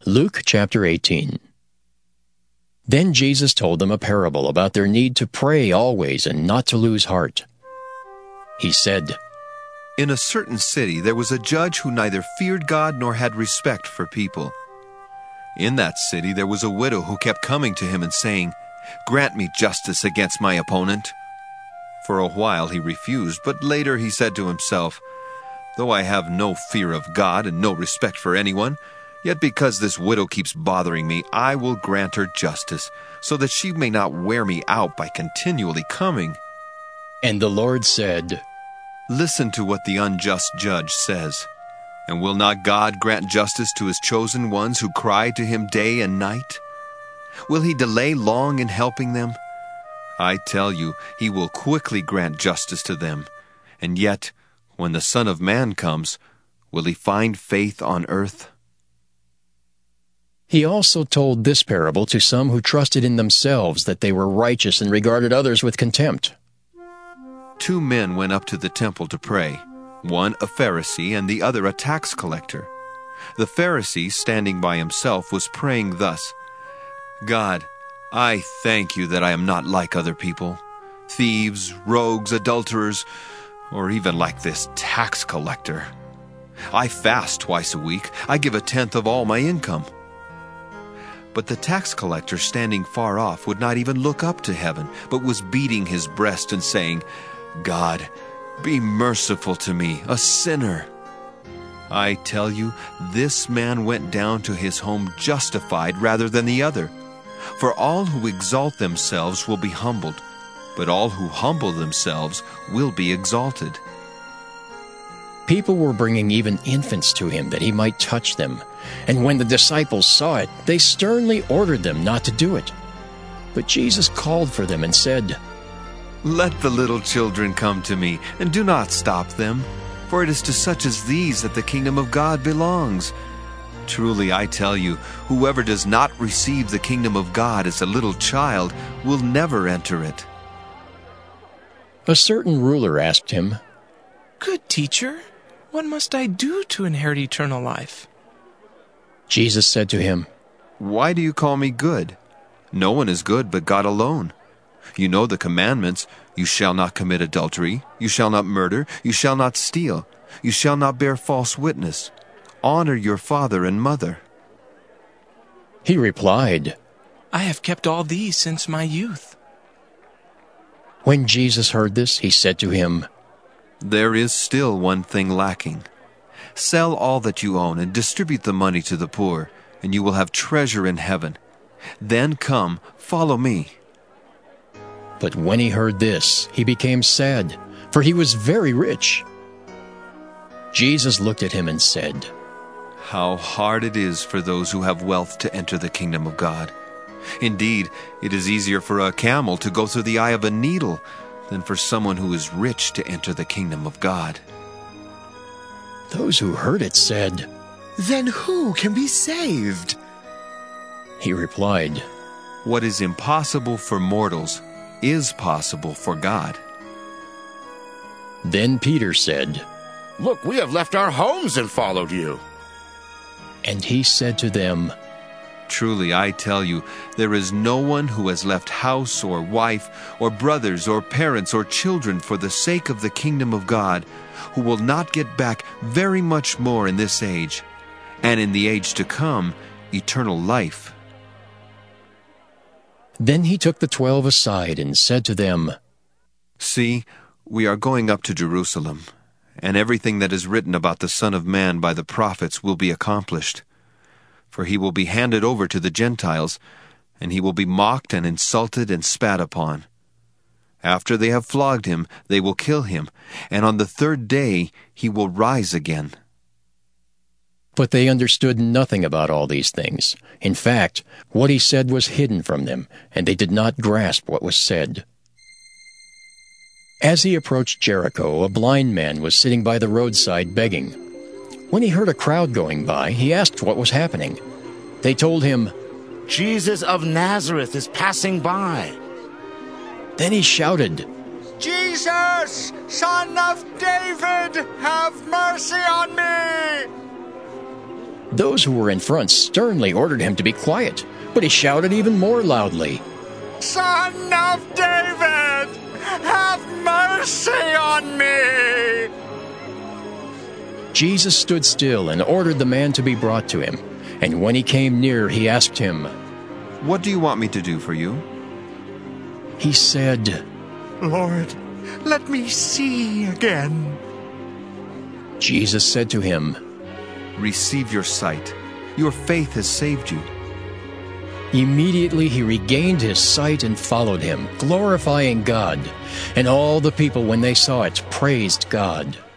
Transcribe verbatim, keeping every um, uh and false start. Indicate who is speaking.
Speaker 1: Luke chapter eighteen. Then Jesus told them a parable about their need to pray always and not to lose heart. He said,
Speaker 2: In a certain city there was a judge who neither feared God nor had respect for people. In that city there was a widow who kept coming to him and saying, Grant me justice against my opponent. For a while he refused, but later he said to himself, Though I have no fear of God and no respect for anyone, yet because this widow keeps bothering me, I will grant her justice, so that she may not wear me out by continually coming.
Speaker 1: And the Lord said,
Speaker 2: Listen to what the unjust judge says. And will not God grant justice to his chosen ones who cry to him day and night? Will he delay long in helping them? I tell you, he will quickly grant justice to them. And yet, when the Son of Man comes, will he find faith on earth?
Speaker 1: He also told this parable to some who trusted in themselves that they were righteous and regarded others with contempt.
Speaker 2: Two men went up to the temple to pray, one a Pharisee and the other a tax collector. The Pharisee, standing by himself, was praying thus, God, I thank you that I am not like other people, thieves, rogues, adulterers, or even like this tax collector. I fast twice a week. I give a tenth of all my income. But the tax collector, standing far off, would not even look up to heaven, but was beating his breast and saying, God, be merciful to me, a sinner. I tell you, this man went down to his home justified rather than the other. For all who exalt themselves will be humbled, but all who humble themselves will be exalted.
Speaker 1: People were bringing even infants to him that he might touch them. And when the disciples saw it, they sternly ordered them not to do it. But Jesus called for them and said,
Speaker 2: Let the little children come to me, and do not stop them, for it is to such as these that the kingdom of God belongs. Truly, I tell you, whoever does not receive the kingdom of God as a little child will never enter it.
Speaker 1: A certain ruler asked him,
Speaker 3: Good teacher, what must I do to inherit eternal life?
Speaker 1: Jesus said to him,
Speaker 2: Why do you call me good? No one is good but God alone. You know the commandments, you shall not commit adultery, you shall not murder, you shall not steal, you shall not bear false witness. Honor your father and mother.
Speaker 1: He replied,
Speaker 3: I have kept all these since my youth.
Speaker 1: When Jesus heard this, he said to him,
Speaker 2: There is still one thing lacking. Sell all that you own and distribute the money to the poor, and you will have treasure in heaven. Then come, follow me.
Speaker 1: But when he heard this, he became sad, for he was very rich. Jesus looked at him and said,
Speaker 2: How hard it is for those who have wealth to enter the kingdom of God. Indeed, it is easier for a camel to go through the eye of a needle than for someone who is rich to enter the kingdom of God.
Speaker 1: Those who heard it said,
Speaker 4: Then who can be saved?
Speaker 1: He replied,
Speaker 2: What is impossible for mortals is possible for God.
Speaker 1: Then Peter said,
Speaker 5: Look, we have left our homes and followed you.
Speaker 1: And he said to them,
Speaker 2: Truly, I tell you, there is no one who has left house or wife or brothers or parents or children for the sake of the kingdom of God, who will not get back very much more in this age, and in the age to come, eternal life.
Speaker 1: Then he took the twelve aside and said to them,
Speaker 2: See, we are going up to Jerusalem, and everything that is written about the Son of Man by the prophets will be accomplished. For he will be handed over to the Gentiles, and he will be mocked and insulted and spat upon. After they have flogged him, they will kill him, and on the third day he will rise again.
Speaker 1: But they understood nothing about all these things. In fact, what he said was hidden from them, and they did not grasp what was said. As he approached Jericho, a blind man was sitting by the roadside begging. When he heard a crowd going by, he asked what was happening. They told him,
Speaker 5: Jesus of Nazareth is passing by.
Speaker 1: Then he shouted,
Speaker 6: Jesus, Son of David, have mercy on me!
Speaker 1: Those who were in front sternly ordered him to be quiet, but he shouted even more loudly,
Speaker 6: Son of David, have mercy on me!
Speaker 1: Jesus stood still and ordered the man to be brought to him. And when he came near, he asked him,
Speaker 2: What do you want me to do for you?
Speaker 1: He said,
Speaker 4: Lord, let me see again.
Speaker 1: Jesus said to him,
Speaker 2: Receive your sight. Your faith has saved you.
Speaker 1: Immediately he regained his sight and followed him, glorifying God. And all the people, when they saw it, praised God.